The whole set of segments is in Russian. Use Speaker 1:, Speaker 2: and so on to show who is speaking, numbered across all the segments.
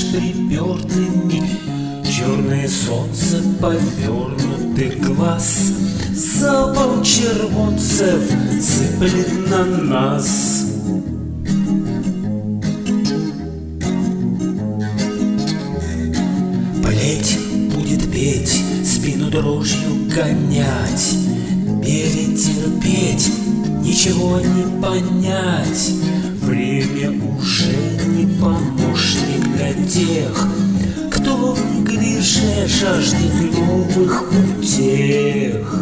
Speaker 1: припертыми, черное солнце повернутый глаз, запах червонцев сыплет на нас. Плеть будет петь, спину дрожью гонять, перетерпеть, ничего не понять. Время уже не помощник для тех, кто в неглиже жаждет новых утех.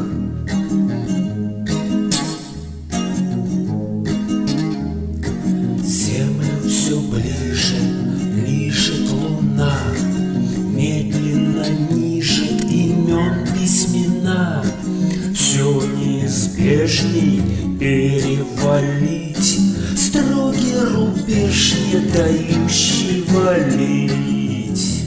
Speaker 1: Землю все ближе лижет луна, медленно нижет имен письмена. Все неизбежней перевалить строгий рубеж, не дающий валить.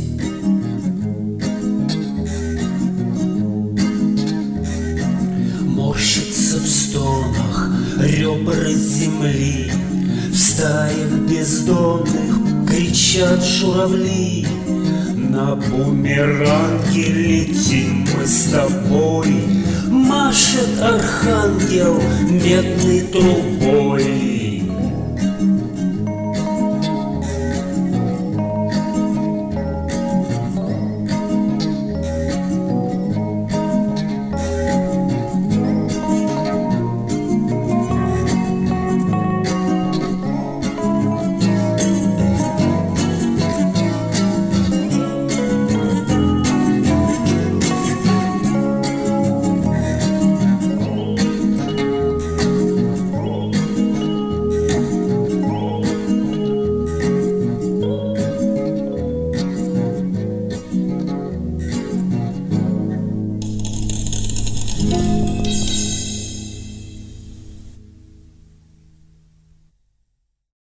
Speaker 1: Морщится в стонах ребра земли, в стаях бездонных кричат журавли. На бумеранге летим мы с тобой, машет архангел медной трубой.